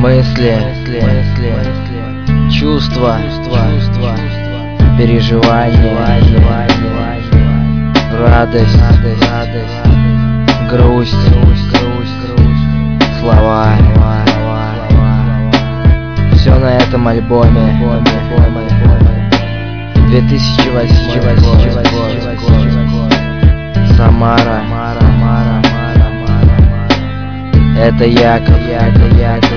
мысли, чувства, переживания, радость, грусть, слова. Все на этом альбоме. 2008 год. Самара. Это Яков.